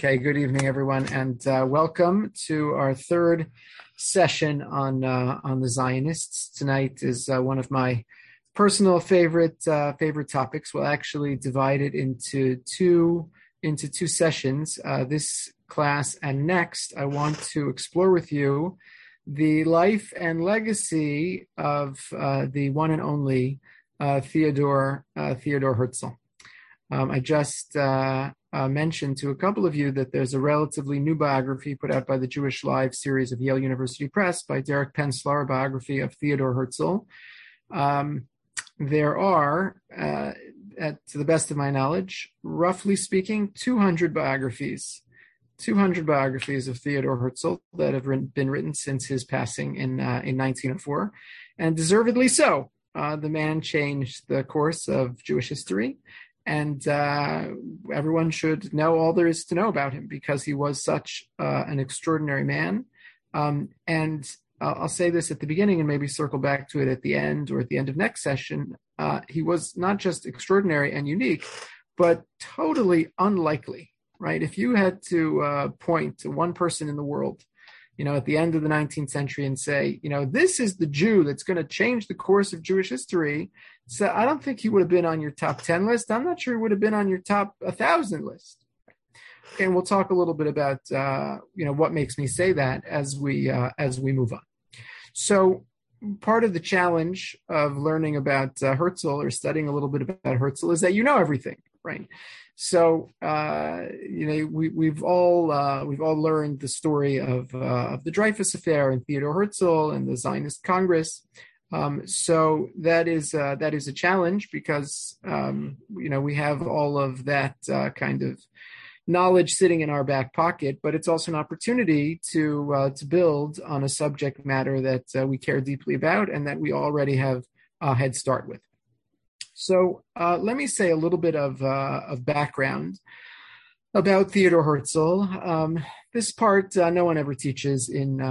Okay, good evening, everyone, and welcome to our third session on the Zionists. Tonight is one of my personal favorite topics. We'll actually divide it into two sessions. This class and next, I want to explore with you the life and legacy of the one and only Theodor Herzl. I just mentioned to a couple of you that there's a relatively new biography put out by the Jewish Live series of Yale University Press by Derek Penslar, a biography of Theodor Herzl. There are, to the best of my knowledge, roughly speaking, 200 biographies of Theodor Herzl that have been written since his passing in 1904, and deservedly so. The man changed the course of Jewish history. And everyone should know all there is to know about him because he was such an extraordinary man. And I'll say this at the beginning and maybe circle back to it at the end or at the end of next session. He was not just extraordinary and unique, but totally unlikely, right? If you had to point to one person in the world, at the end of the 19th century and say, this is the Jew that's going to change the course of Jewish history. So I don't think he would have been on your top 10 list. I'm not sure he would have been on your top 1,000 list. Okay, and we'll talk a little bit about, what makes me say that as we move on. So part of the challenge of learning about Herzl or studying a little bit about Herzl is that you know everything, right? So we've all learned the story of the Dreyfus Affair and Theodor Herzl and the Zionist Congress. So that is a challenge because we have all of that kind of knowledge sitting in our back pocket, but it's also an opportunity to build on a subject matter that we care deeply about and that we already have a head start with. So let me say a little bit of background about Theodor Herzl. This part no one ever teaches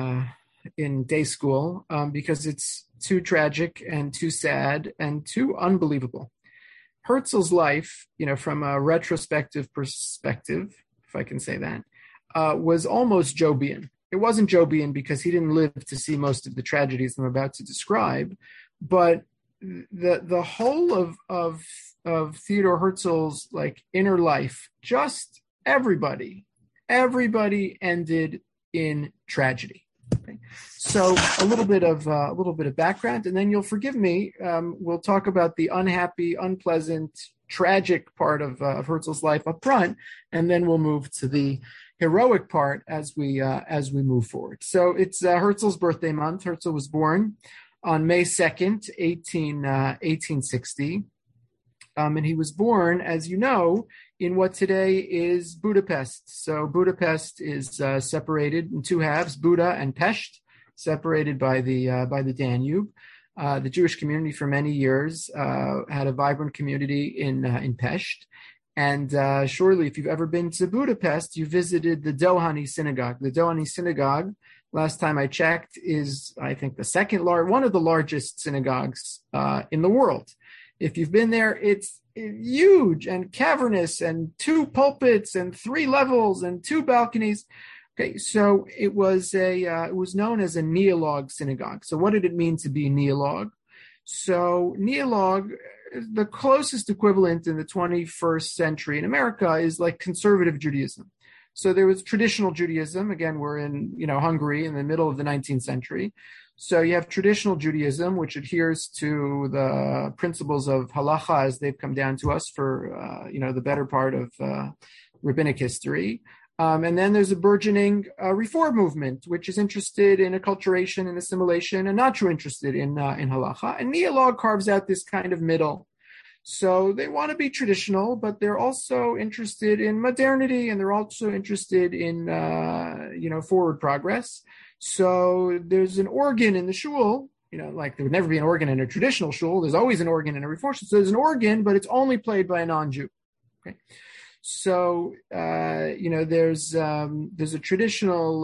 in day school because it's too tragic and too sad and too unbelievable. Herzl's life, from a retrospective perspective, if I can say that, was almost Jobian. It wasn't Jobian because he didn't live to see most of the tragedies I'm about to describe, but the whole of Theodor Herzl's inner life, just everybody ended in tragedy. Okay. So a little bit of background, and then you'll forgive me. We'll talk about the unhappy, unpleasant, tragic part of Herzl's life up front, and then we'll move to the heroic part as we move forward. So it's Herzl's birthday month. Herzl was born on May 2nd, 1860. And he was born, as you know, in what today is Budapest. So Budapest is separated in two halves, Buda and Pest, separated by the Danube. The Jewish community for many years had a vibrant community in Pest. And surely, if you've ever been to Budapest, you visited the Dohány Synagogue. The Dohány Synagogue, last time I checked, is, I think, one of the largest synagogues in the world. If you've been there, it's huge and cavernous and 2 pulpits and 3 levels and 2 balconies. Okay, so it was known as a neologue synagogue. So what did it mean to be neologue? So neologue, the closest equivalent in the 21st century in America is like conservative Judaism. So there was traditional Judaism. Again, we're in Hungary in the middle of the 19th century. So you have traditional Judaism, which adheres to the principles of halacha as they've come down to us for the better part of rabbinic history. And then there's a burgeoning reform movement, which is interested in acculturation and assimilation and not too interested in halacha. And neologue carves out this kind of middle. So they want to be traditional, but they're also interested in modernity, and they're also interested in forward progress. So there's an organ in the shul, there would never be an organ in a traditional shul. There's always an organ in a reform shul. So there's an organ, but it's only played by a non-Jew. Okay. So there's a traditional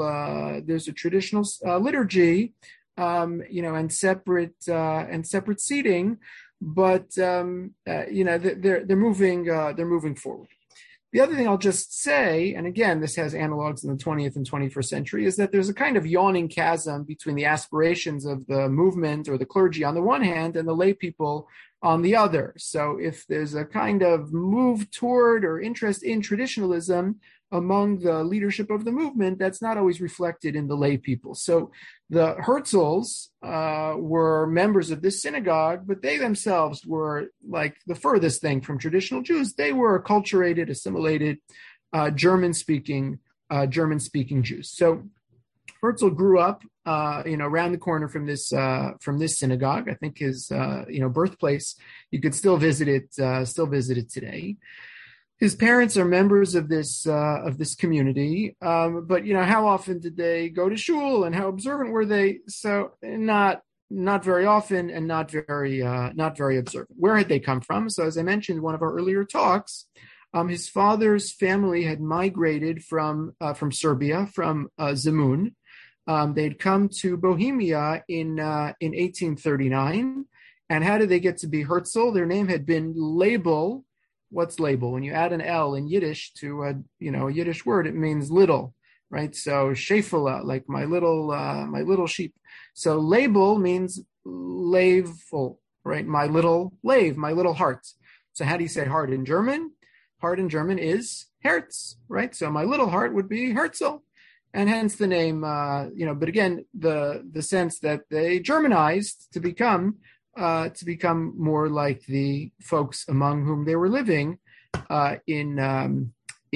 liturgy, and separate seating, but they're moving forward. The other thing I'll just say, and again, this has analogs in the 20th and 21st century, is that there's a kind of yawning chasm between the aspirations of the movement or the clergy on the one hand and the lay people on the other. So if there's a kind of move toward or interest in traditionalism among the leadership of the movement, that's not always reflected in the lay people. So the Herzls were members of this synagogue, but they themselves were like the furthest thing from traditional Jews. They were acculturated, assimilated, German-speaking Jews. So Herzl grew up, around the corner from this synagogue. I think his, birthplace. You could still visit it today. His parents are members of this community, but how often did they go to shul and how observant were they? So not very often and not very observant. Where had they come from? So as I mentioned in one of our earlier talks, his father's family had migrated from Serbia, from Zemun. They'd come to Bohemia in 1839, and how did they get to be Herzl? Their name had been Label. What's label? When you add an L in Yiddish to a Yiddish word, it means little, right? So shefela, like my little sheep. So label means laveful, right? My little lave, my little heart. So how do you say heart in German? Heart in German is Herz, right? So my little heart would be Herzl, and hence the name. But again, the sense that they Germanized to become more like the folks among whom they were living in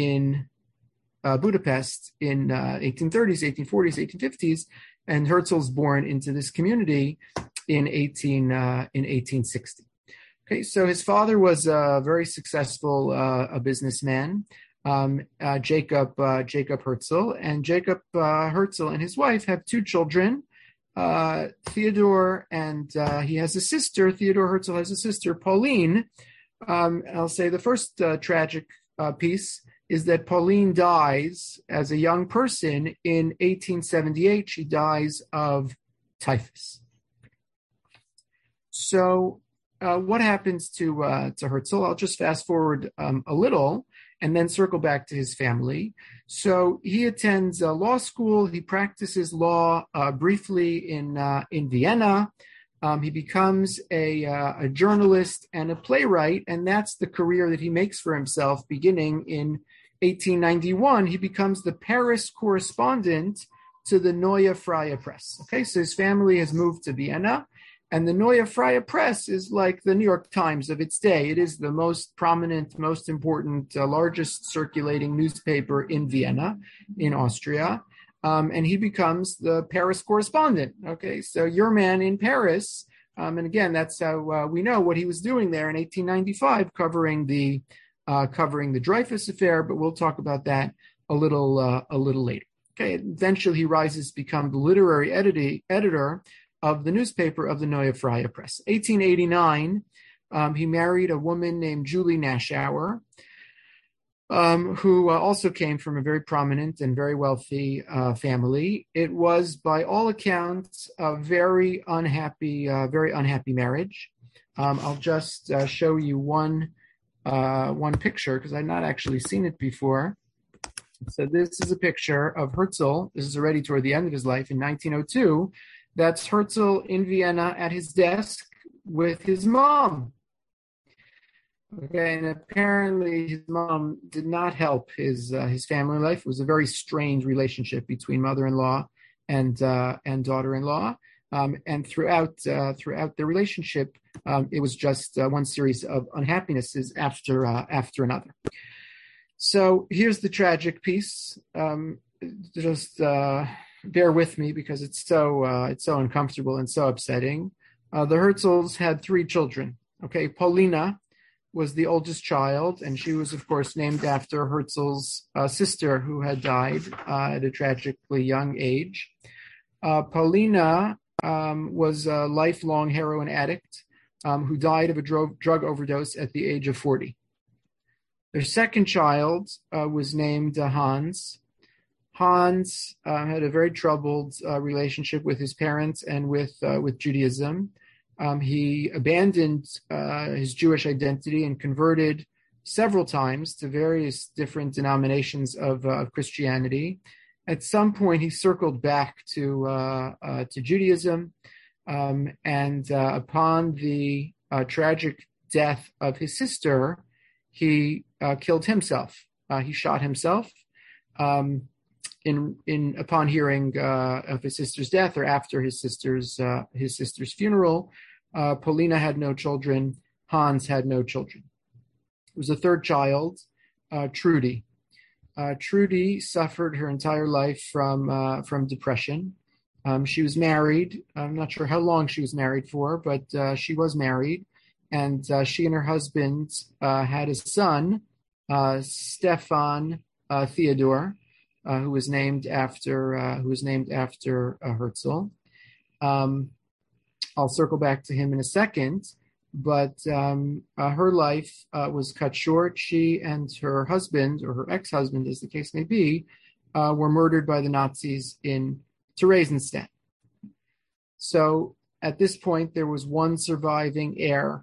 Budapest in 1830s, 1840s, 1850s, and Herzl's born into this community in 1860. Okay, so his father was a very successful a businessman, Jacob Herzl, and Jacob Herzl and his wife have two children. Theodore, and he has a sister. Theodore Herzl has a sister, Pauline. I'll say the first tragic piece is that Pauline dies as a young person in 1878. She dies of typhus. So what happens to Herzl? I'll just fast forward a little and then circle back to his family. So he attends law school. He practices law briefly in Vienna. He becomes a journalist and a playwright, and that's the career that he makes for himself. Beginning in 1891, he becomes the Paris correspondent to the Neue Freie Presse. Okay, so his family has moved to Vienna. And the Neue Freie Presse is like the New York Times of its day. It is the most prominent, most important, largest circulating newspaper in Vienna, in Austria. And he becomes the Paris correspondent. Okay, so your man in Paris, and again, that's how we know what he was doing there in 1895, covering the Dreyfus affair. But we'll talk about that a little later. Okay, eventually he rises to become the literary editor of the newspaper of the Neue Freie Presse. 1889, he married a woman named Julie Naschauer, who also came from a very prominent and very wealthy family. It was, by all accounts, a very unhappy marriage. I'll just show you one picture because I've not actually seen it before. So this is a picture of Herzl. This is already toward the end of his life in 1902. That's Herzl in Vienna at his desk with his mom. Okay, and apparently his mom did not help his family life. It was a very strained relationship between mother-in-law and daughter-in-law. And throughout the relationship, it was just one series of unhappinesses after another. So here's the tragic piece. Bear with me because it's so uncomfortable and so upsetting. The Herzls had three children. Okay, Paulina was the oldest child, and she was, of course, named after Herzl's sister, who had died at a tragically young age. Paulina was a lifelong heroin addict who died of a drug overdose at the age of 40. Their second child was named Hans. Hans had a very troubled relationship with his parents and with Judaism. He abandoned his Jewish identity and converted several times to various different denominations of Christianity. At some point, he circled back to Judaism, and upon the tragic death of his sister, he killed himself. He shot himself in upon hearing of his sister's death, or after his sister's funeral. Paulina had no children. Hans had no children. There was a third child, Trudy. Trudy suffered her entire life from depression. She was married. I'm not sure how long she was married for, but she was married, and she and her husband had a son, Stefan Theodor, who was named after Herzl. I'll circle back to him in a second, but her life was cut short. She and her husband, or her ex-husband, as the case may be, were murdered by the Nazis in Theresienstadt. So at this point, there was one surviving heir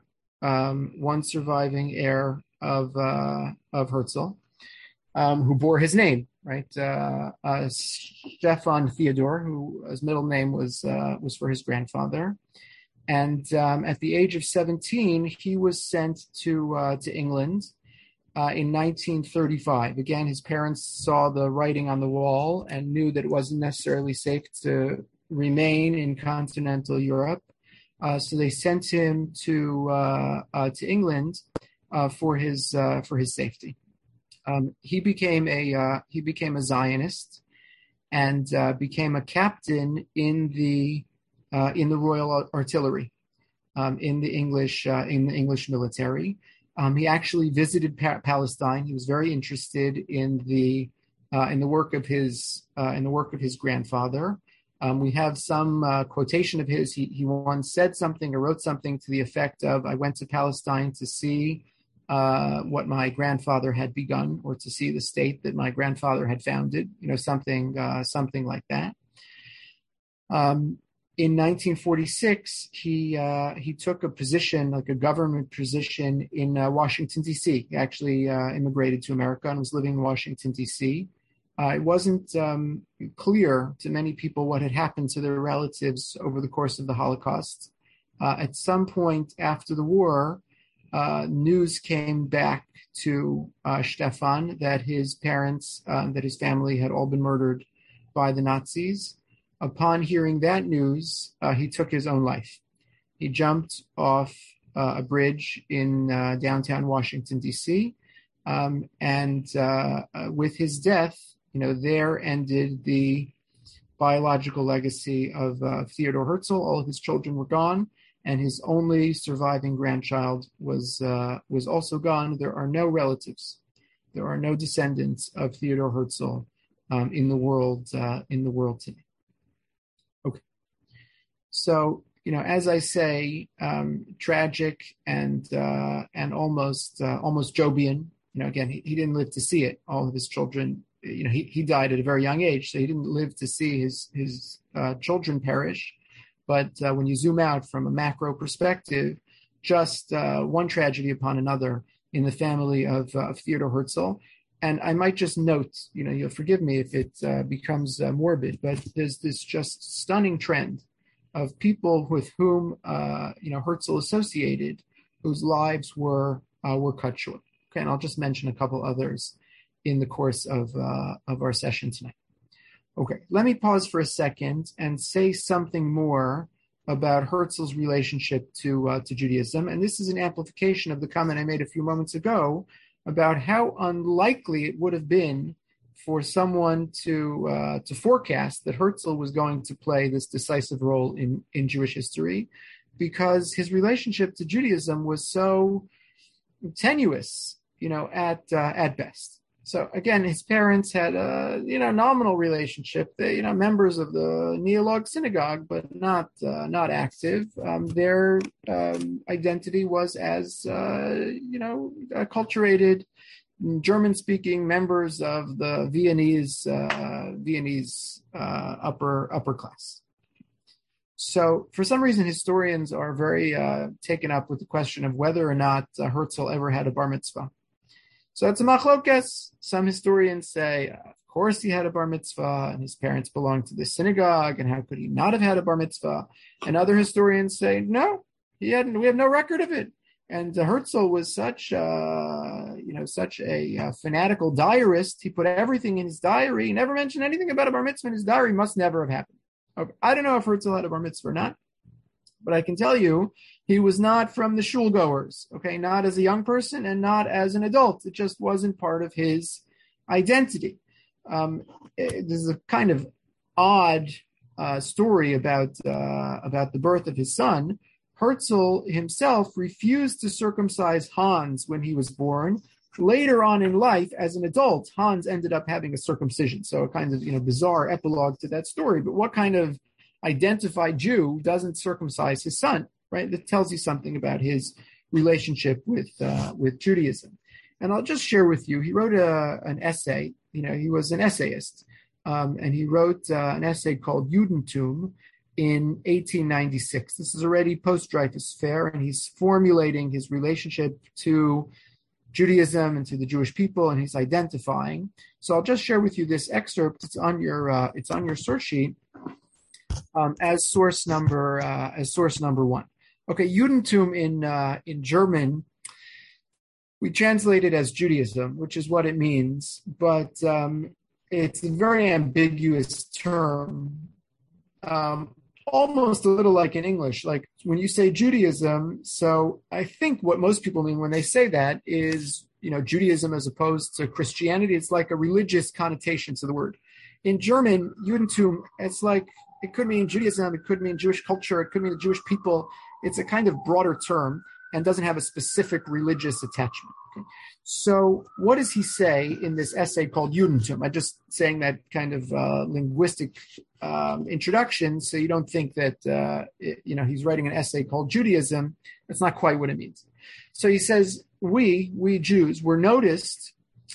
of Herzl, who bore his name, right? Stefan Theodor, whose middle name was for his grandfather. And at the age of 17, he was sent to England in 1935. Again, his parents saw the writing on the wall and knew that it wasn't necessarily safe to remain in continental Europe. So they sent him to England for his safety. He became a Zionist and became a captain in the Royal Artillery, in the English military. He actually visited Palestine. He was very interested in the work of his grandfather. We have some quotation of his. He once said something or wrote something to the effect of, "I went to Palestine to see what my grandfather had begun, or to see the state that my grandfather had founded." Something like that. In 1946, he took a position, like a government position, in Washington, D.C. He actually immigrated to America and was living in Washington, D.C. It wasn't clear to many people what had happened to their relatives over the course of the Holocaust. At some point after the war, news came back to Stefan that his parents, that his family had all been murdered by the Nazis. Upon hearing that news, he took his own life. He jumped off a bridge in downtown Washington, D.C., and with his death, there ended the biological legacy of Theodor Herzl. All of his children were gone, and his only surviving grandchild was also gone. There are no relatives. There are no descendants of Theodor Herzl in the world today. Okay, so as I say, tragic and almost Jobian. Again, he didn't live to see it. All of his children, he died at a very young age, so he didn't live to see his children perish. But when you zoom out from a macro perspective, just one tragedy upon another in the family of Theodor Herzl. And I might just note, you'll forgive me if it becomes morbid, but there's this just stunning trend of people with whom Herzl associated, whose lives were cut short. Okay, and I'll just mention a couple others in the course of our session tonight. Okay, let me pause for a second and say something more about Herzl's relationship to Judaism. And this is an amplification of the comment I made a few moments ago about how unlikely it would have been for someone to forecast that Herzl was going to play this decisive role in Jewish history, because his relationship to Judaism was so tenuous, at best. So again, his parents had a nominal relationship. They members of the Neolog synagogue, but not active. Their identity was as acculturated German-speaking members of the Viennese upper class. So for some reason, historians are very taken up with the question of whether or not Herzl ever had a bar mitzvah. So that's a machlokes. Some historians say, of course he had a bar mitzvah and his parents belonged to the synagogue, and how could he not have had a bar mitzvah? And other historians say, no, he hadn't. We have no record of it. And Herzl was such a fanatical diarist. He put everything in his diary. He never mentioned anything about a bar mitzvah in his diary. Must never have happened. Okay. I don't know if Herzl had a bar mitzvah or not, but I can tell you he was not from the shul goers. Okay, not as a young person and not as an adult. It just wasn't part of his identity. This is a kind of odd story about the birth of his son. Herzl himself refused to circumcise Hans when he was born. Later on in life, as an adult, Hans ended up having a circumcision. So a kind of bizarre epilogue to that story. But what kind of identified Jew doesn't circumcise his son, right? That tells you something about his relationship with Judaism. And I'll just share with you, he wrote an essay. He was an essayist, and he wrote an essay called Judentum in 1896. This is already post-Dreyfus Fair, and he's formulating his relationship to Judaism and to the Jewish people, and he's identifying. So I'll just share with you this excerpt. It's on your search sheet as source number 1. Okay, Judentum in German, we translate it as Judaism, which is what it means, but it's a very ambiguous term. Almost a little like in English, like when you say Judaism. So I think what most people mean when they say that is, Judaism as opposed to Christianity. It's like a religious connotation to the word. In German, Judentum, it's like, it could mean Judaism, it could mean Jewish culture, it could mean the Jewish people. It's a kind of broader term and doesn't have a specific religious attachment. Okay? So what does he say in this essay called Judentum? I'm just saying that kind of linguistic introduction, so you don't think that he's writing an essay called Judaism. That's not quite what it means. So he says, we Jews, we're noticed.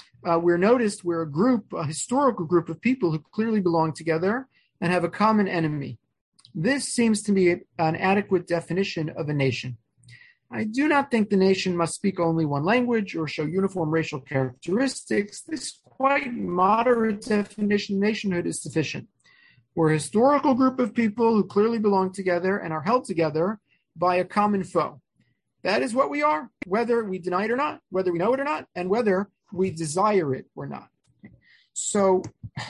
We're a historical group of people who clearly belong together and have a common enemy. This seems to me an adequate definition of a nation. I do not think the nation must speak only one language or show uniform racial characteristics. This quite moderate definition of nationhood is sufficient. We're a historical group of people who clearly belong together and are held together by a common foe. That is what we are, whether we deny it or not, whether we know it or not, and whether we desire it or not. So,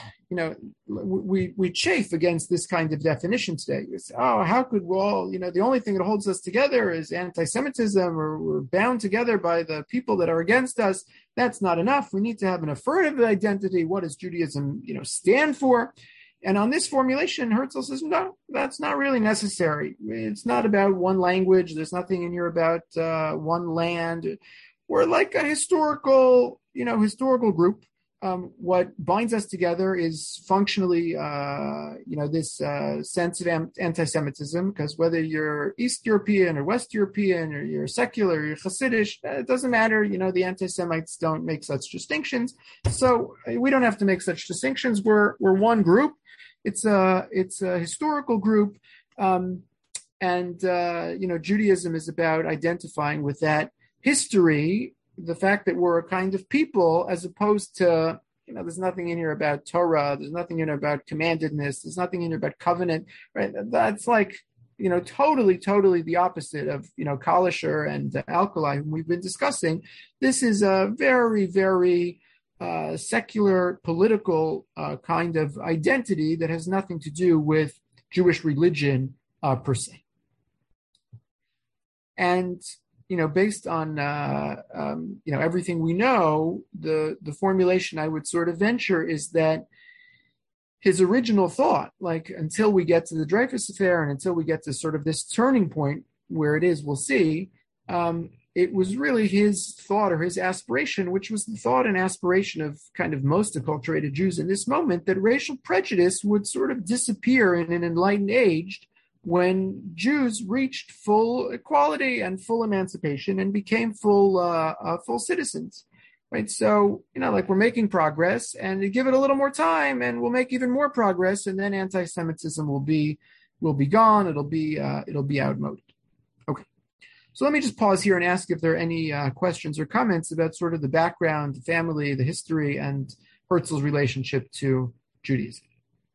we chafe against this kind of definition today. How could we all, the only thing that holds us together is anti-Semitism, or we're bound together by the people that are against us. That's not enough. We need to have an affirmative identity. What does Judaism, stand for? And on this formulation, Herzl says, no, that's not really necessary. It's not about one language. There's nothing in here about one land. We're like a historical group. What binds us together is functionally, this sense of anti-Semitism, because whether you're East European or West European, or you're secular, or you're Hasidish, it doesn't matter. The anti-Semites don't make such distinctions. So we don't have to make such distinctions. We're one group. It's a historical group. Judaism is about identifying with that history, the fact that we're a kind of people, as opposed to, there's nothing in here about Torah, there's nothing in here about commandedness, there's nothing in here about covenant, right? That's like, totally the opposite of, Kalisher and Alkali, whom we've been discussing. This is a very, very secular, political kind of identity that has nothing to do with Jewish religion per se. And based on everything we know, the formulation I would sort of venture is that his original thought, like until we get to the Dreyfus Affair and until we get to sort of this turning point where it is, we'll see, it was really his thought or his aspiration, which was the thought and aspiration of kind of most acculturated Jews in this moment, that racial prejudice would sort of disappear in an enlightened age when Jews reached full equality and full emancipation and became full citizens, right? So, we're making progress, and give it a little more time and we'll make even more progress, and then anti-Semitism will be gone. It'll be outmoded. Okay. So let me just pause here and ask if there are any questions or comments about sort of the background, the family, the history, and Herzl's relationship to Judaism.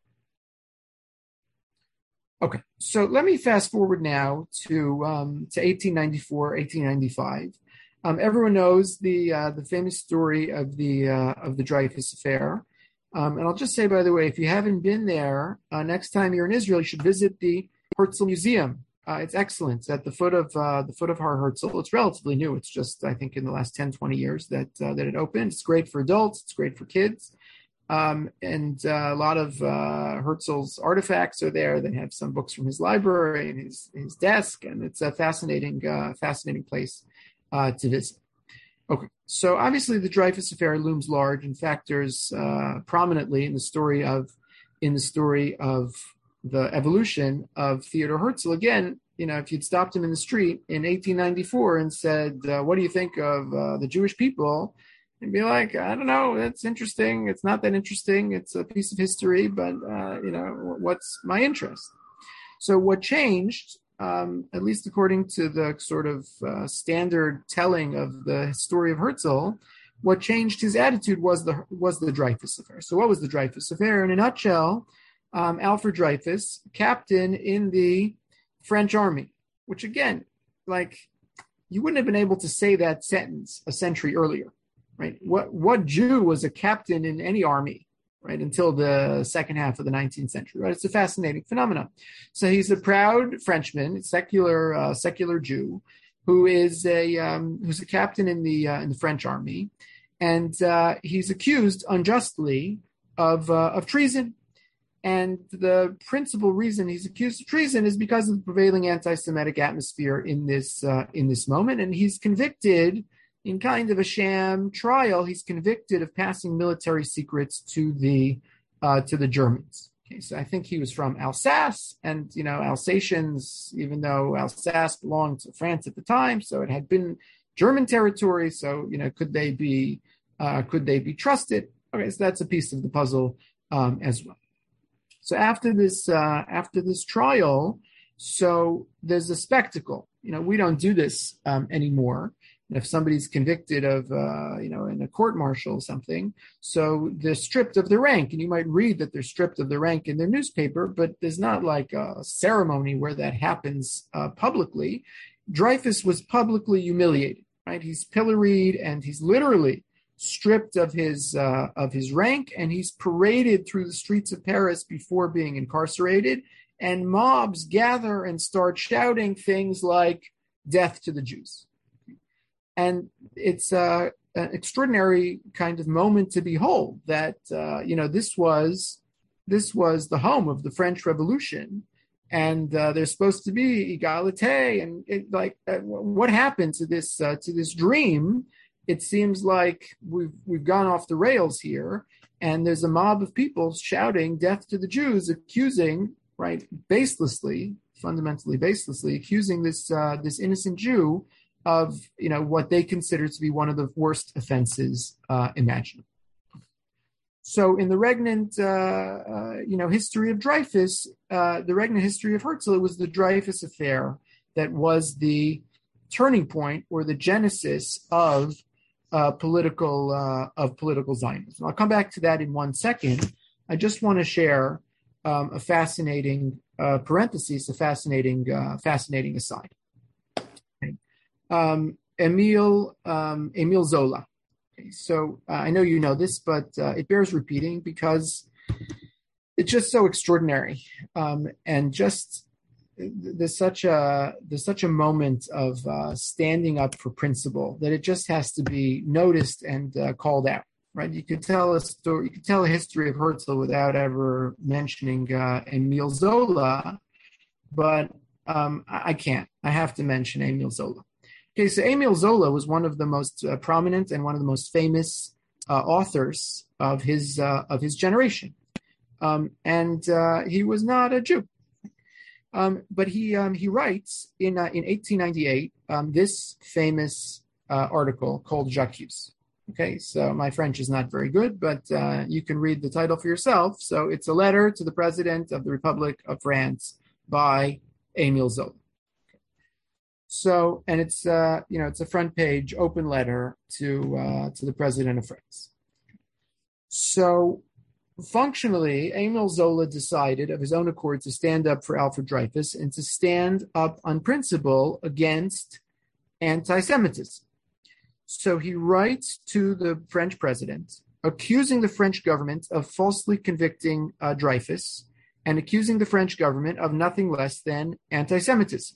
Okay, so let me fast forward now to 1894, 1895. Everyone knows the famous story of the Dreyfus Affair, and I'll just say, by the way, if you haven't been there, next time you're in Israel, you should visit the Herzl Museum. It's excellent. It's at the foot of Har Herzl. It's relatively new. It's just, I think, in the last 10, 20 years that it opened. It's great for adults. It's great for kids. And a lot of Herzl's artifacts are there. They have some books from his library and his desk, and it's a fascinating place to visit. Okay, so obviously the Dreyfus Affair looms large and factors prominently in the story of the evolution of Theodor Herzl. Again, if you'd stopped him in the street in 1894 and said, "What do you think of the Jewish people?" and be like, "I don't know, that's interesting. It's not that interesting. It's a piece of history, but, what's my interest?" So what changed, at least according to the sort of standard telling of the story of Herzl, what changed his attitude was the Dreyfus Affair. So what was the Dreyfus Affair? In a nutshell, Alfred Dreyfus, captain in the French army, which again, you wouldn't have been able to say that sentence a century earlier. Right? What Jew was a captain in any army, right, until the second half of the 19th century? Right? It's a fascinating phenomenon. So he's a proud Frenchman, secular Jew, who's a captain in the French army, and he's accused unjustly of treason. And the principal reason he's accused of treason is because of the prevailing anti-Semitic atmosphere in this moment, and he's convicted. In kind of a sham trial, he's convicted of passing military secrets to the Germans. Okay, so I think he was from Alsace, and Alsatians, even though Alsace belonged to France at the time, so it had been German territory. So could they be trusted? Okay, so that's a piece of the puzzle as well. So after this trial, so there's a spectacle. We don't do this anymore. If somebody's convicted of, in a court-martial or something, so they're stripped of their rank, and you might read that they're stripped of their rank in their newspaper, but there's not like a ceremony where that happens publicly. Dreyfus was publicly humiliated, right? He's pilloried, and he's literally stripped of his rank, and he's paraded through the streets of Paris before being incarcerated, and mobs gather and start shouting things like "Death to the Jews." And it's an extraordinary kind of moment to behold that, this was the home of the French Revolution, and there's supposed to be egalite, and what happened to this dream? It seems like we've gone off the rails here, and there's a mob of people shouting "Death to the Jews," accusing, right, fundamentally baselessly, accusing this innocent Jew of what they consider to be one of the worst offenses imaginable. So in the regnant history of Dreyfus, the regnant history of Herzl, it was the Dreyfus Affair that was the turning point or the genesis of political Zionism. I'll come back to that in 1 second. I just want to share a fascinating parenthesis, a fascinating aside. Emile Zola. Okay, so I know you know this, but it bears repeating because it's just so extraordinary, and just there's such a moment of standing up for principle that it just has to be noticed and called out. Right? You could tell a story, you could tell a history of Herzl without ever mentioning Emile Zola, but I can't. I have to mention Emile Zola. Okay, so Emile Zola was one of the most prominent and one of the most famous authors of his generation, and he was not a Jew, but he writes in 1898 this famous article called J'accuse. Okay, so my French is not very good, but you can read the title for yourself. So it's a letter to the President of the Republic of France by Emile Zola. So, and it's it's a front page open letter to the president of France. So, functionally, Emile Zola decided of his own accord to stand up for Alfred Dreyfus and to stand up on principle against anti-Semitism. So he writes to the French president, accusing the French government of falsely convicting Dreyfus and accusing the French government of nothing less than anti-Semitism.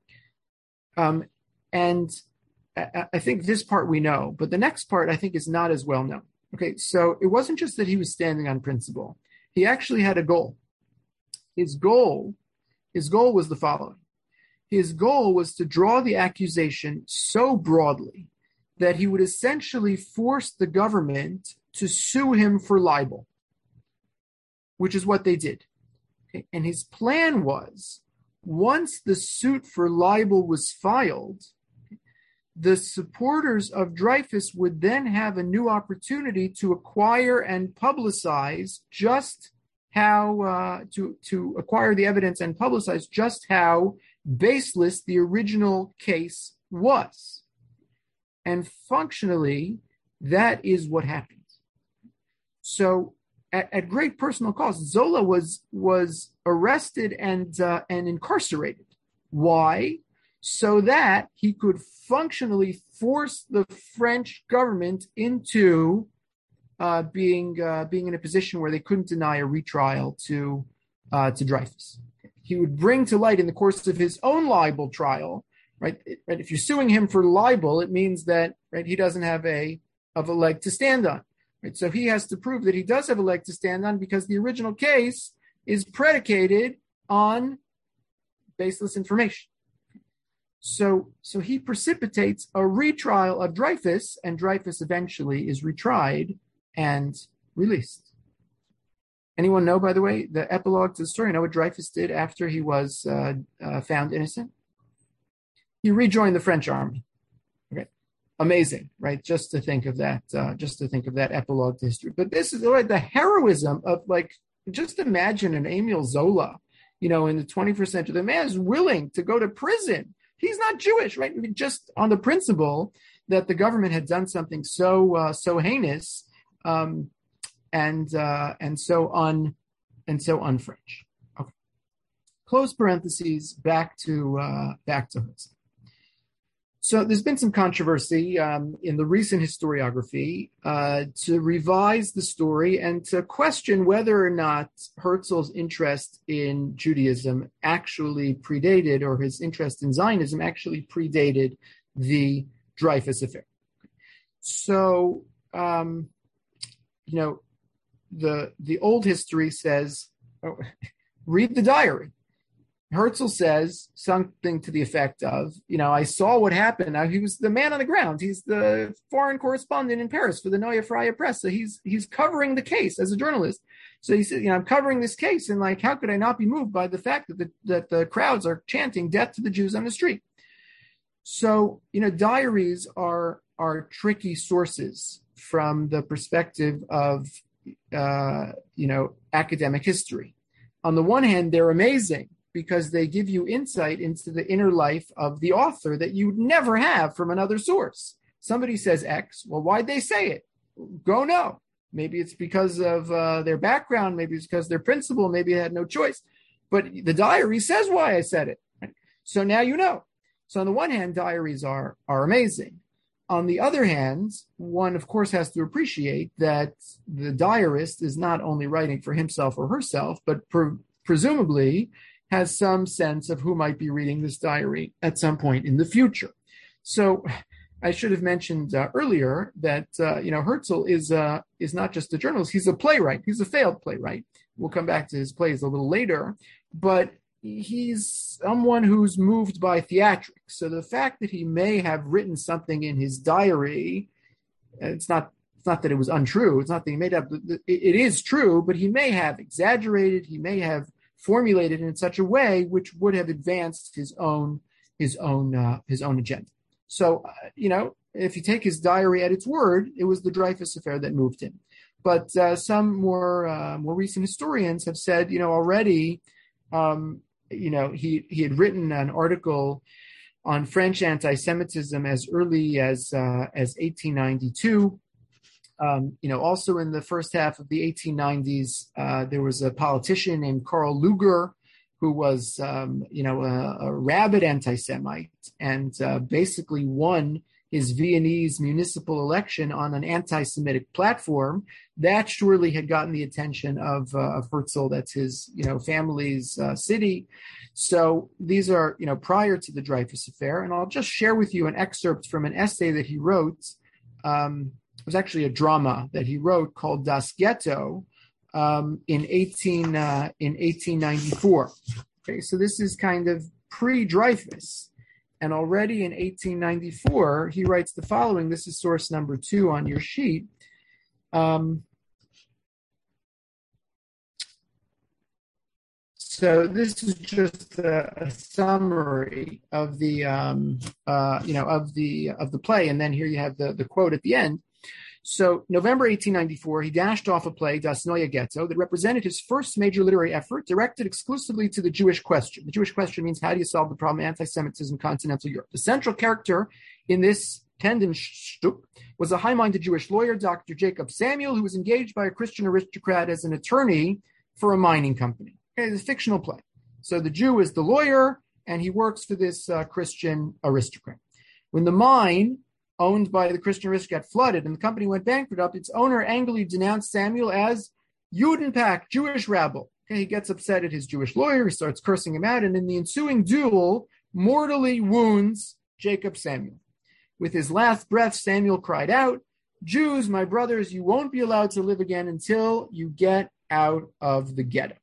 And I think this part we know, but the next part I think is not as well known. Okay, so it wasn't just that he was standing on principle. He actually had a goal. His goal was the following. His goal was to draw the accusation so broadly that he would essentially force the government to sue him for libel, which is what they did. Okay? And his plan was, once the suit for libel was filed, the supporters of Dreyfus would then have a new opportunity to acquire and publicize just how to acquire the evidence and publicize just how baseless the original case was. And functionally, that is what happened. So, at great personal cost, Zola was arrested and incarcerated. Why? So that he could functionally force the French government into being in a position where they couldn't deny a retrial to Dreyfus. He would bring to light in the course of his own libel trial, right? If you're suing him for libel, it means that he doesn't have a leg to stand on. Right? So he has to prove that he does have a leg to stand on because the original case is predicated on baseless information. So he precipitates a retrial of Dreyfus, and Dreyfus eventually is retried and released. Anyone know, by the way, the epilogue to the story? Know what Dreyfus did after he was found innocent? He rejoined the French army. Okay, amazing, right? Just to think of that epilogue to history. But this is the heroism of just imagine an Emile Zola, in the 21st century. The man is willing to go to prison. He's not Jewish, right? I mean, just on the principle that the government had done something so heinous, and so un-French. Okay. Close parentheses. Back to Herzl. So there's been some controversy in the recent historiography to revise the story and to question whether or not Herzl's interest in Judaism actually predated, or his interest in Zionism actually predated the Dreyfus affair. So, the old history says, read the diary. Herzl says something to the effect of, I saw what happened. Now, he was the man on the ground. He's the foreign correspondent in Paris for the Neue Freie Presse. So he's covering the case as a journalist. So he said, I'm covering this case, and how could I not be moved by the fact that the crowds are chanting death to the Jews on the street? So, diaries are tricky sources from the perspective of, academic history. On the one hand, they're amazing, because they give you insight into the inner life of the author that you'd never have from another source. Somebody says X, well, why'd they say it? Go know. Maybe it's because of their background, maybe it's because their principle, maybe they had no choice. But the diary says why I said it. Right? So now you know. So on the one hand, diaries are amazing. On the other hand, one, of course, has to appreciate that the diarist is not only writing for himself or herself, but presumably has some sense of who might be reading this diary at some point in the future. So I should have mentioned earlier that Herzl is not just a journalist; he's a playwright. He's a failed playwright. We'll come back to his plays a little later, but he's someone who's moved by theatrics. So the fact that he may have written something in his diary, it's not that it was untrue. It's not that he made up. It is true, but he may have exaggerated. He may have formulated in such a way which would have advanced his own agenda. So, if you take his diary at its word, it was the Dreyfus affair that moved him. But some more recent historians have said, already, he had written an article on French anti-Semitism as early as 1892. Also in the first half of the 1890s, there was a politician named Karl Lueger who was, a rabid anti-Semite and basically won his Viennese municipal election on an anti-Semitic platform. That surely had gotten the attention of Herzl. That's his, family's city. So these are, prior to the Dreyfus Affair. And I'll just share with you an excerpt from an essay that he wrote. It was actually a drama that he wrote called Das Ghetto in 1894. Okay, so this is kind of pre-Dreyfus. And already in 1894, he writes the following. This is source number 2 on your sheet. So this is just a summary of the play, and then here you have the quote at the end. So November 1894, he dashed off a play, Das Neue Ghetto, that represented his first major literary effort directed exclusively to the Jewish question. The Jewish question means, how do you solve the problem of anti-Semitism in continental Europe? The central character in this Tendenstück was a high-minded Jewish lawyer, Dr. Jacob Samuel, who was engaged by a Christian aristocrat as an attorney for a mining company. Okay, it's a fictional play. So the Jew is the lawyer, and he works for this Christian aristocrat. When the mine owned by the Christian aristocrat flooded and the company went bankrupt, its owner angrily denounced Samuel as Judenpack, Jewish rabble. Okay, he gets upset at his Jewish lawyer, he starts cursing him out, and in the ensuing duel, mortally wounds Jacob Samuel. With his last breath, Samuel cried out, "Jews, my brothers, you won't be allowed to live again until you get out of the ghetto."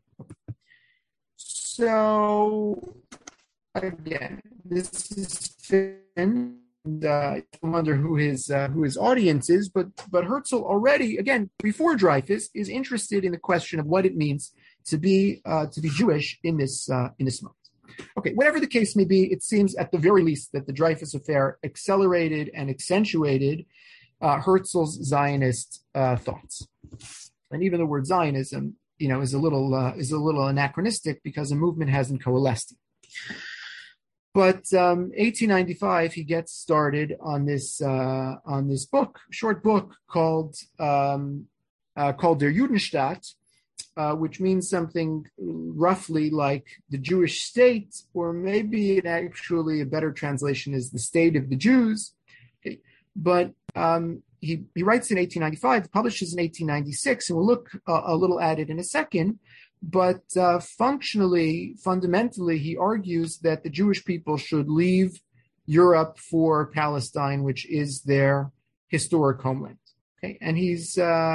So, again, this is Finn. And I wonder who his audience is, but Herzl already, again, before Dreyfus, is interested in the question of what it means to be Jewish in this moment. Okay, whatever the case may be, it seems at the very least that the Dreyfus Affair accelerated and accentuated Herzl's Zionist thoughts, and even the word Zionism, is a little anachronistic because a movement hasn't coalesced. But 1895, he gets started on this short book called Der Judenstaat, which means something roughly like the Jewish state, or maybe actually a better translation is the state of the Jews. Okay. But he writes in 1895, publishes in 1896, and we'll look a little at it in a second. But fundamentally, he argues that the Jewish people should leave Europe for Palestine, which is their historic homeland. Okay, and he's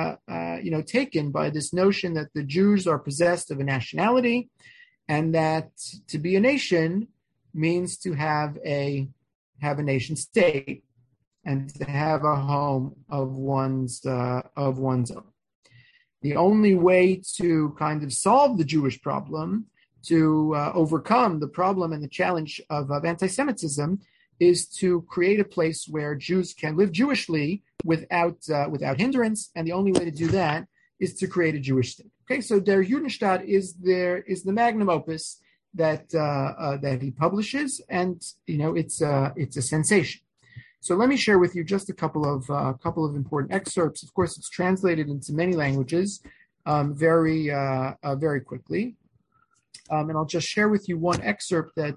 taken by this notion that the Jews are possessed of a nationality, and that to be a nation means to have a nation state and to have a home of one's own. The only way to kind of solve the Jewish problem, to overcome the problem and the challenge of anti-Semitism, is to create a place where Jews can live Jewishly without hindrance, and the only way to do that is to create a Jewish state. Okay, so Der Judenstaat is the magnum opus that he publishes, and it's a sensation. So let me share with you just a couple of important excerpts. Of course, it's translated into many languages very quickly, and I'll just share with you one excerpt that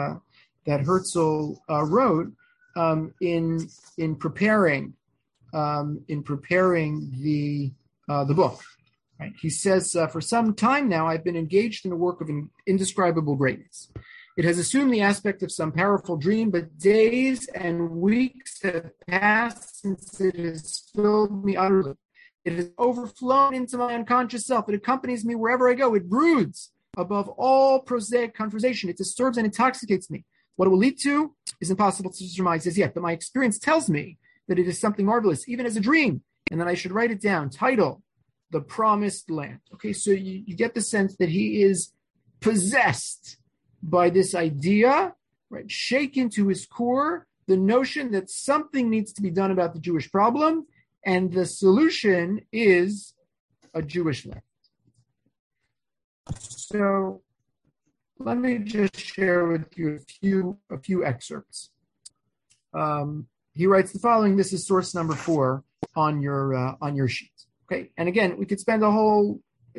Herzl wrote in preparing the book. Right? He says, "For some time now, I've been engaged in a work of indescribable greatness. It has assumed the aspect of some powerful dream, but days and weeks have passed since it has filled me utterly. It has overflown into my unconscious self. It accompanies me wherever I go. It broods above all prosaic conversation. It disturbs and intoxicates me. What it will lead to is impossible to surmise as yet, but my experience tells me that it is something marvelous, even as a dream, and that I should write it down. Title, The Promised Land." Okay, so you get the sense that he is possessed by this idea, right, shaken to his core, the notion that something needs to be done about the Jewish problem, and the solution is a Jewish land. So Let me just share with you a few excerpts. He writes the following. This is source number 4 on your sheet. Okay, and again, we could spend a whole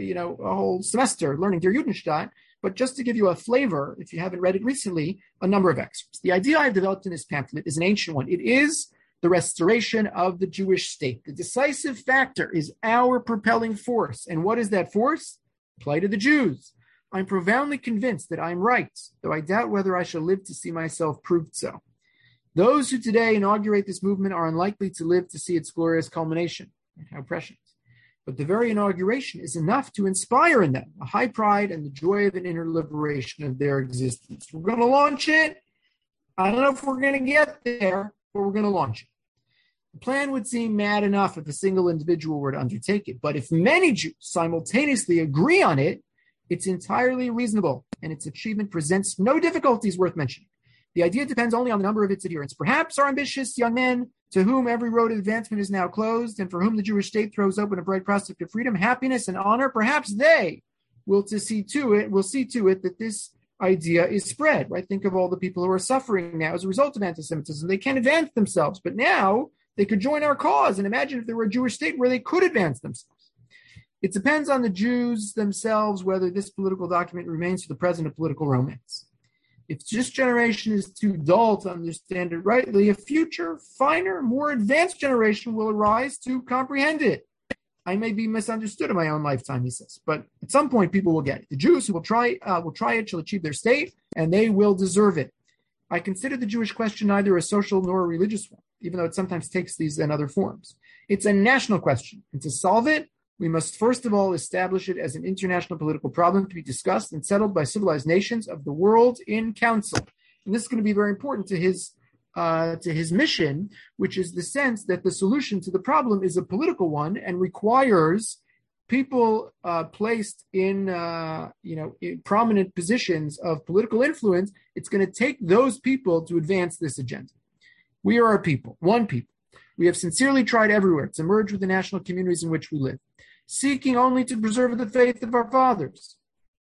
semester learning Der Judenstaat, but just to give you a flavor, if you haven't read it recently, a number of excerpts. The idea I've developed in this pamphlet is an ancient one. It is the restoration of the Jewish state. The decisive factor is our propelling force. And what is that force? Plight of the Jews. I'm profoundly convinced that I'm right, though I doubt whether I shall live to see myself proved so. Those who today inaugurate this movement are unlikely to live to see its glorious culmination. How prescient. But the very inauguration is enough to inspire in them a high pride and the joy of an inner liberation of their existence. We're going to launch it. I don't know if we're going to get there, but we're going to launch it. The plan would seem mad enough if a single individual were to undertake it, but if many Jews simultaneously agree on it, it's entirely reasonable, and its achievement presents no difficulties worth mentioning. The idea depends only on the number of its adherents. Perhaps our ambitious young men, to whom every road of advancement is now closed, and for whom the Jewish state throws open a bright prospect of freedom, happiness, and honor, perhaps they will see to it that this idea is spread. Right? Think of all the people who are suffering now as a result of anti-Semitism. They can't advance themselves, but now they could join our cause. And imagine if there were a Jewish state where they could advance themselves. It depends on the Jews themselves whether this political document remains for the present a political romance. If this generation is too dull to understand it rightly, a future, finer, more advanced generation will arise to comprehend it. I may be misunderstood in my own lifetime, he says, but at some point people will get it. The Jews who will try it shall achieve their state, and they will deserve it. I consider the Jewish question neither a social nor a religious one, even though it sometimes takes these and other forms. It's a national question, and to solve it, we must first of all establish it as an international political problem to be discussed and settled by civilized nations of the world in council. And this is going to be very important to his mission, which is the sense that the solution to the problem is a political one and requires people placed in prominent positions of political influence. It's going to take those people to advance this agenda. We are a people, one people. We have sincerely tried everywhere to merge with the national communities in which we live, seeking only to preserve the faith of our fathers.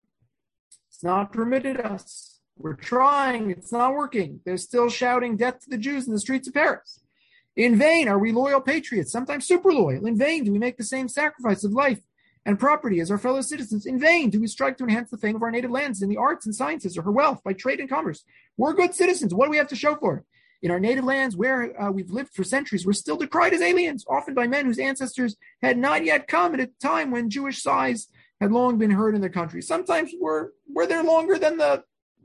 It's not permitted us. We're trying. It's not working. They're still shouting death to the Jews in the streets of Paris. In vain are we loyal patriots, sometimes super loyal. In vain do we make the same sacrifice of life and property as our fellow citizens. In vain do we strive to enhance the fame of our native lands in the arts and sciences or her wealth by trade and commerce. We're good citizens. What do we have to show for it? In our native lands where we've lived for centuries, we're still decried as aliens, often by men whose ancestors had not yet come at a time when Jewish sighs had long been heard in their country. Sometimes we're there longer than the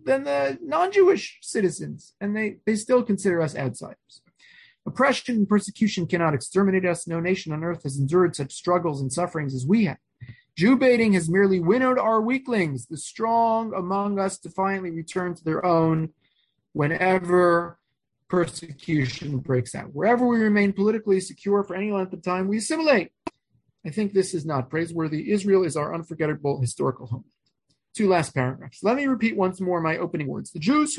non-Jewish citizens, and they still consider us outsiders. Oppression and persecution cannot exterminate us. No nation on earth has endured such struggles and sufferings as we have. Jew baiting has merely winnowed our weaklings. The strong among us defiantly return to their own whenever persecution breaks out. Wherever we remain politically secure for any length of time, we assimilate. I think this is not praiseworthy. Israel is our unforgettable historical home. 2 last paragraphs. Let me repeat once more my opening words. The Jews who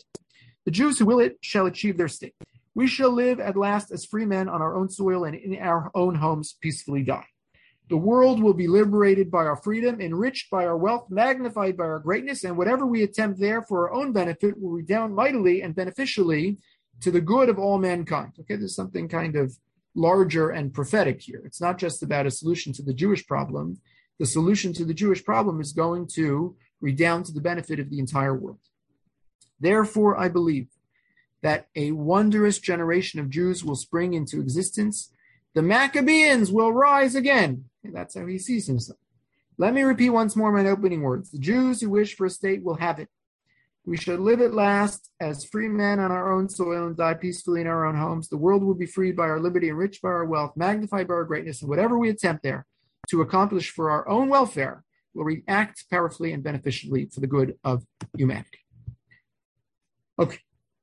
will it shall achieve their state. We shall live at last as free men on our own soil and in our own homes peacefully die. The world will be liberated by our freedom, enriched by our wealth, magnified by our greatness, and whatever we attempt there for our own benefit will redound mightily and beneficially to the good of all mankind. Okay, there's something kind of larger and prophetic here. It's not just about a solution to the Jewish problem. The solution to the Jewish problem is going to redound to the benefit of the entire world. Therefore, I believe that a wondrous generation of Jews will spring into existence. The Maccabeans will rise again. And that's how he sees himself. Let me repeat once more my opening words. The Jews who wish for a state will have it. We shall live at last as free men on our own soil and die peacefully in our own homes. The world will be freed by our liberty, enriched by our wealth, magnified by our greatness, and whatever we attempt there to accomplish for our own welfare will react powerfully and beneficially for the good of humanity. Okay,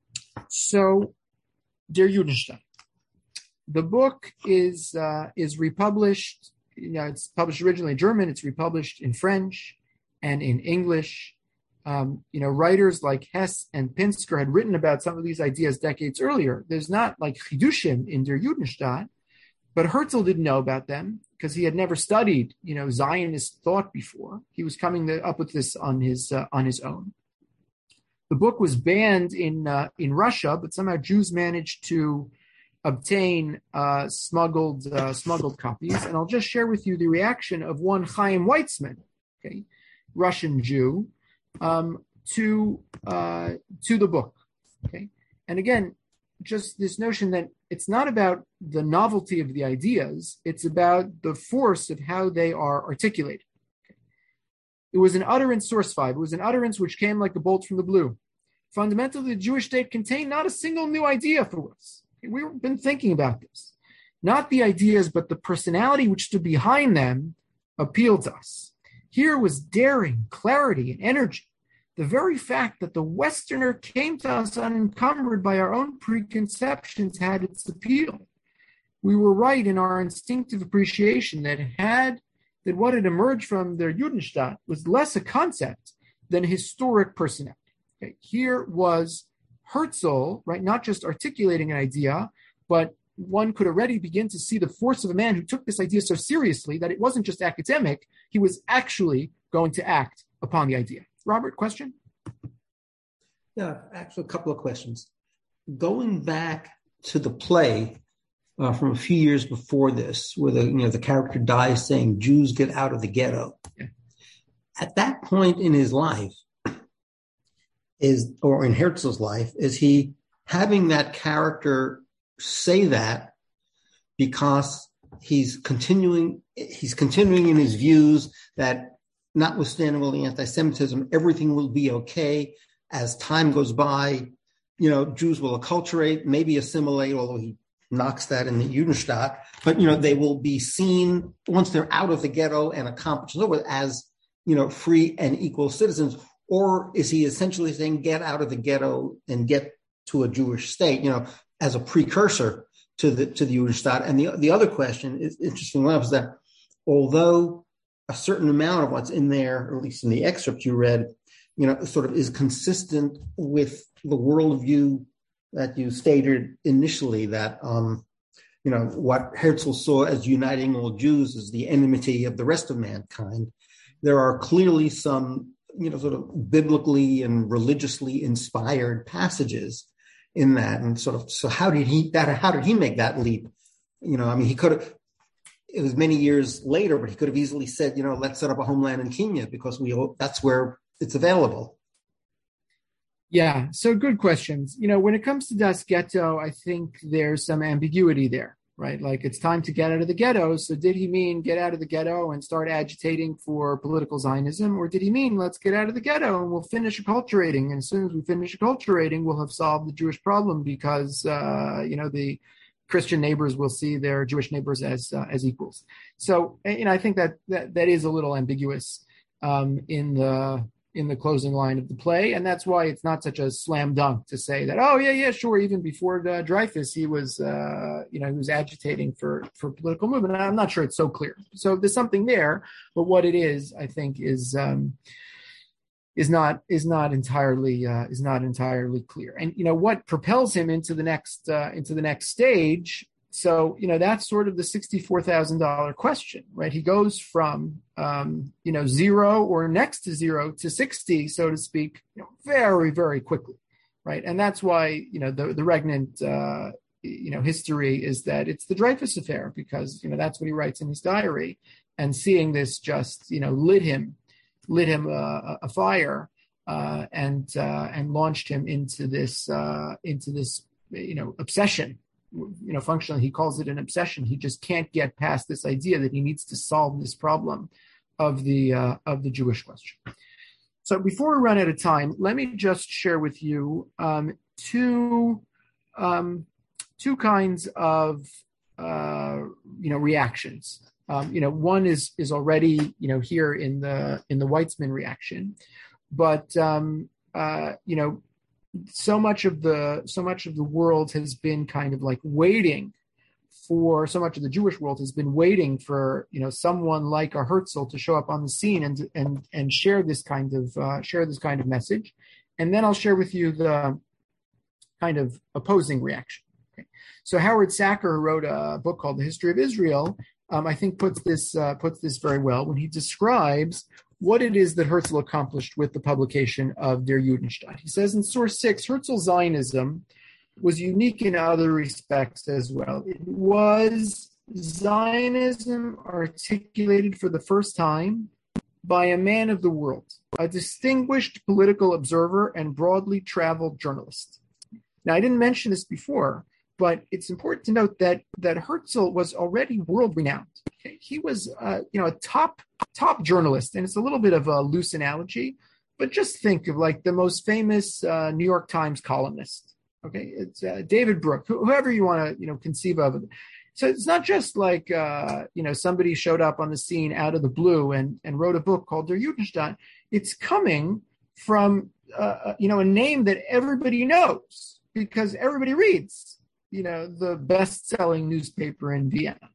so Der Judenstaat. The book is republished. It's published originally in German. It's republished in French and in English. Writers like Hess and Pinsker had written about some of these ideas decades earlier. There's not like Chidushim in Der Judenstaat, But Herzl didn't know about them because he had never studied, Zionist thought before. He was coming up with this on his own. The book was banned in Russia, but somehow Jews managed to obtain smuggled copies. And I'll just share with you the reaction of one Chaim Weizmann, okay, Russian Jew, to the book. Okay, and again, just this notion that it's not about the novelty of the ideas; it's about the force of how they are articulated. It was an utterance, source 5. It was an utterance which came like a bolt from the blue. Fundamentally, the Jewish state contained not a single new idea for us. We've been thinking about this. Not the ideas, but the personality which stood behind them appealed to us. Here was daring, clarity, and energy. The very fact that the Westerner came to us unencumbered by our own preconceptions had its appeal. We were right in our instinctive appreciation that what had emerged from their Judenstaat was less a concept than a historic personality. Okay, here was Herzl, right, not just articulating an idea, but one could already begin to see the force of a man who took this idea so seriously that it wasn't just academic, he was actually going to act upon the idea. Robert, question? Yeah, actually a couple of questions. Going back to the play from a few years before this, where the character dies saying, Jews get out of the ghetto. Yeah. At that point in his life, or in Herzl's life, is he having that character say that because he's continuing in his views that notwithstanding all the anti-Semitism, everything will be okay as time goes by. Jews will acculturate, maybe assimilate, although he knocks that in the Judenstaat, but they will be seen once they're out of the ghetto and accomplished as free and equal citizens. Or is he essentially saying get out of the ghetto and get to a Jewish state, as a precursor to the Judenstaat? And the other question is interesting enough is that although a certain amount of what's in there, or at least in the excerpt you read, sort of is consistent with the worldview that you stated initially, that what Herzl saw as uniting all Jews is the enmity of the rest of mankind. There are clearly some sort of biblically and religiously inspired passages in that, and so how did he make that leap? He could have. It was many years later, but he could have easily said, let's set up a homeland in Kenya because that's where it's available. Yeah, so good questions. When it comes to Das Ghetto, I think there's some ambiguity there, right? Like, it's time to get out of the ghetto. So did he mean get out of the ghetto and start agitating for political Zionism? Or did he mean let's get out of the ghetto and we'll finish acculturating? And as soon as we finish acculturating, we'll have solved the Jewish problem because, the Christian neighbors will see their Jewish neighbors as equals. So, I think that is a little ambiguous in the closing line of the play, and that's why it's not such a slam dunk to say that, oh yeah, sure. Even before Dreyfus, he was he was agitating for political movement. And I'm not sure it's so clear. So there's something there, but what it is, I think, is not entirely clear. And what propels him into the next stage. So that's sort of the $64,000 question, right? He goes from zero or next to zero to 60, so to speak, very, very quickly, right? And that's why the regnant history is that it's the Dreyfus affair, because that's what he writes in his diary, and seeing this just lit him a fire and launched him into this obsession. Functionally, he calls it an obsession. He just can't get past this idea that he needs to solve this problem of the Jewish question. So before we run out of time, let me just share with you two kinds of reactions. One is already here in the Weizmann reaction, but so much of the world has been kind of like waiting for, so much of the Jewish world has been waiting for someone like a Herzl to show up on the scene and share this kind of message. And then I'll share with you the kind of opposing reaction. Okay. So Howard Sacker, who wrote a book called The History of Israel, I think puts this very well when he describes what it is that Herzl accomplished with the publication of Der Judenstaat. He says in source 6, Herzl Zionism was unique in other respects as well. It was Zionism articulated for the first time by a man of the world, a distinguished political observer and broadly traveled journalist. Now, I didn't mention this before, but it's important to note that Herzl was already world-renowned. Okay? He was, a top journalist, and it's a little bit of a loose analogy, but just think of like the most famous New York Times columnist. Okay, it's David Brooke, whoever you want to conceive of. So it's not just like somebody showed up on the scene out of the blue and wrote a book called Der Judenstaat. It's coming from a name that everybody knows because everybody reads the best-selling newspaper in Vienna.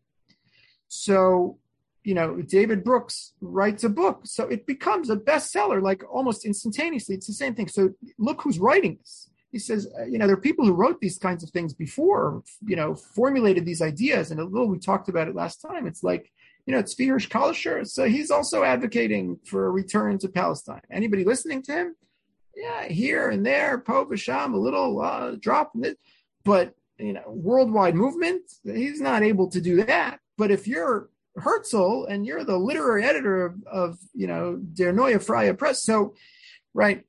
So David Brooks writes a book, so it becomes a bestseller like almost instantaneously. It's the same thing. So look who's writing this. He says, there are people who wrote these kinds of things before, formulated these ideas. And a little, we talked about it last time. It's like, it's Tzvi Hirsch Kalisher. So he's also advocating for a return to Palestine. Anybody listening to him? Yeah, here and there, po v'sham, a little drop. But, worldwide movement, he's not able to do that. But if you're Herzl and you're the literary editor of Der Neue Freie Press, so, right,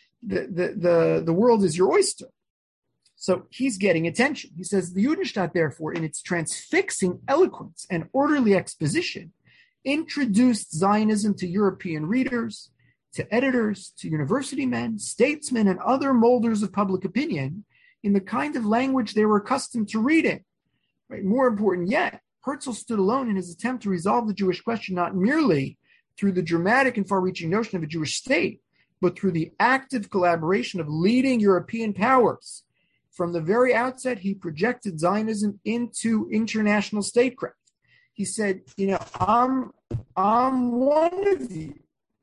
the world is your oyster. So he's getting attention. He says the Judenstaat, therefore, in its transfixing eloquence and orderly exposition, introduced Zionism to European readers, to editors, to university men, statesmen, and other molders of public opinion in the kind of language they were accustomed to reading. Right? More important yet, Herzl stood alone in his attempt to resolve the Jewish question not merely through the dramatic and far-reaching notion of a Jewish state, but through the active collaboration of leading European powers. From the very outset, he projected Zionism into international statecraft. He said, I'm one of you.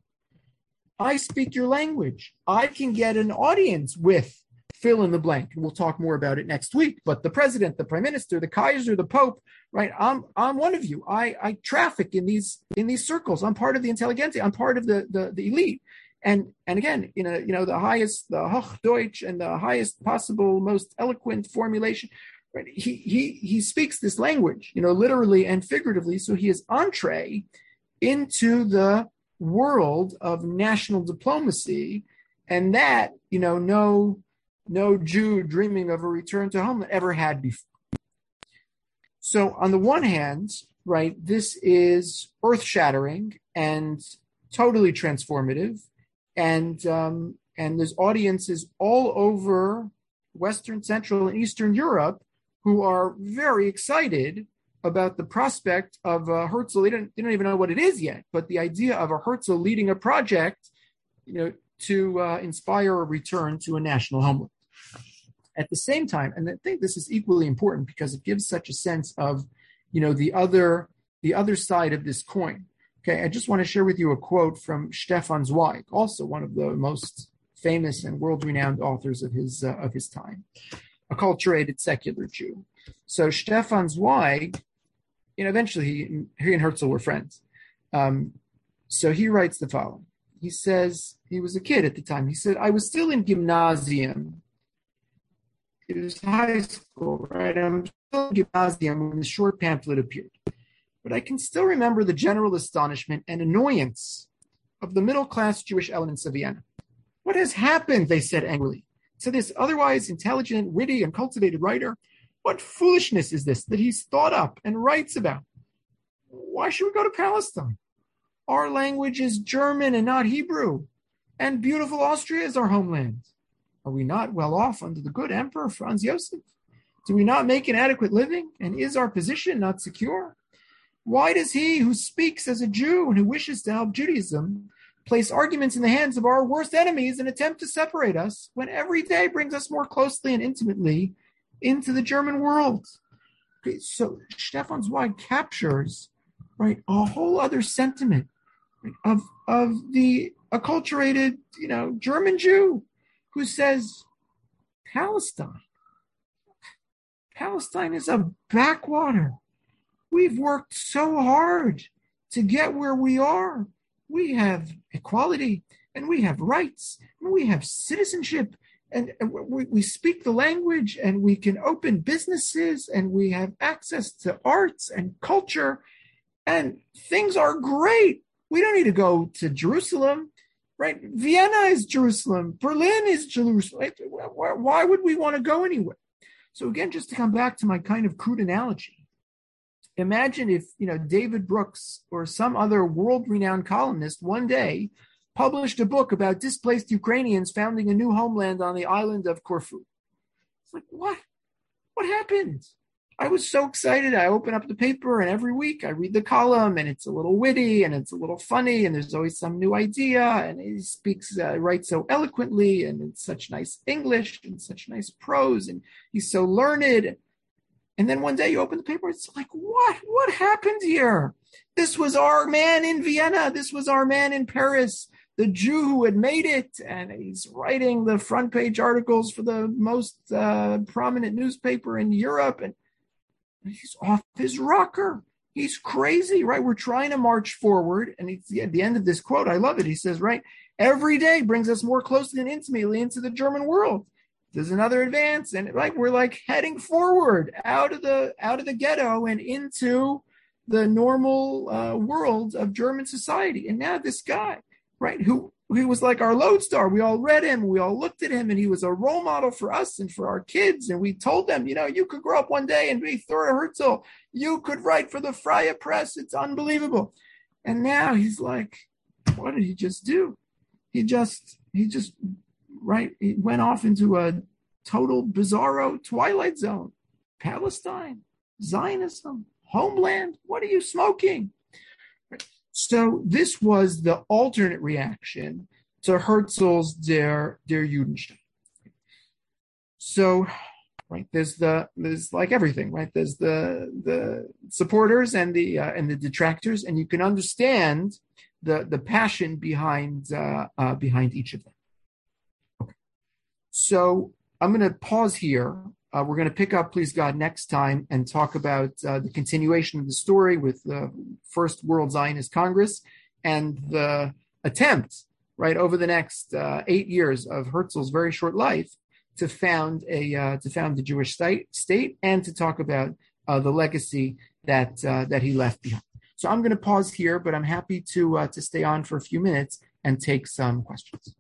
I speak your language. I can get an audience with fill in the blank. We'll talk more about it next week. But the president, the prime minister, the Kaiser, the Pope, right? I'm one of you. I traffic in these circles. I'm part of the intelligentsia. I'm part of the elite. And again, the highest, the Hochdeutsch and the highest possible, most eloquent formulation, right? He speaks this language, literally and figuratively. So he is entree into the world of national diplomacy, and that, no Jew dreaming of a return to home ever had before. So on the one hand, right, this is earth-shattering and totally transformative. And there's audiences all over Western, Central, and Eastern Europe who are very excited about the prospect of Herzl. They don't even know what it is yet, but the idea of a Herzl leading a project, to inspire a return to a national homeland. At the same time, and I think this is equally important because it gives such a sense of, the other side of this coin. Okay, I just want to share with you a quote from Stefan Zweig, also one of the most famous and world-renowned authors of his time, a acculturated secular Jew. So Stefan Zweig, eventually he and Herzl were friends. So he writes the following. He says, he was a kid at the time. He said, I was still in gymnasium. It was high school, right? I'm still in gymnasium when the short pamphlet appeared. But I can still remember the general astonishment and annoyance of the middle-class Jewish elements of Vienna. What has happened, they said angrily, to this otherwise intelligent, witty, and cultivated writer? What foolishness is this that he's thought up and writes about? Why should we go to Palestine? Our language is German and not Hebrew, and beautiful Austria is our homeland. Are we not well off under the good Emperor Franz Joseph? Do we not make an adequate living, and is our position not secure? Why does he who speaks as a Jew and who wishes to help Judaism place arguments in the hands of our worst enemies and attempt to separate us when every day brings us more closely and intimately into the German world? Okay, so Stefan Zweig captures, right, a whole other sentiment, right, of the acculturated, German Jew who says, Palestine, Palestine is a backwater. We've worked so hard to get where we are. We have equality, and we have rights, and we have citizenship, and we speak the language, and we can open businesses, and we have access to arts and culture, and things are great. We don't need to go to Jerusalem, right? Vienna is Jerusalem. Berlin is Jerusalem. Why would we want to go anywhere? So again, just to come back to my kind of crude analogy, imagine if, David Brooks or some other world-renowned columnist one day published a book about displaced Ukrainians founding a new homeland on the island of Corfu. It's like, what? What happened? I was so excited. I open up the paper and every week I read the column and it's a little witty and it's a little funny and there's always some new idea and he writes so eloquently and in such nice English and such nice prose and he's so learned. And then one day you open the paper, it's like, what happened here? This was our man in Vienna. This was our man in Paris, the Jew who had made it. And he's writing the front page articles for the most prominent newspaper in Europe. And he's off his rocker. He's crazy, right? We're trying to march forward. And at the end of this quote, I love it. He says, right, every day brings us more closely and intimately into the German world. There's another advance, and we're heading forward out of the ghetto and into the normal world of German society. And now this guy, right, who was like our lodestar, we all read him, we all looked at him, and he was a role model for us and for our kids. And we told them, you could grow up one day and be Thora Herzl. You could write for the Freie Press. It's unbelievable. And now he's like, what did he just do? He went off into a total bizarro twilight zone. Palestine, Zionism, homeland, what are you smoking? So this was the alternate reaction to Herzl's Der Judenstaat. So, right, there's like everything, right? There's the supporters and the detractors, and you can understand the passion behind each of them. Okay. So I'm going to pause here. We're going to pick up, please God, next time and talk about the continuation of the story with the First World Zionist Congress and the attempt, right, over the next 8 years of Herzl's very short life to found the Jewish state and to talk about the legacy that he left behind. So I'm going to pause here, but I'm happy to stay on for a few minutes and take some questions.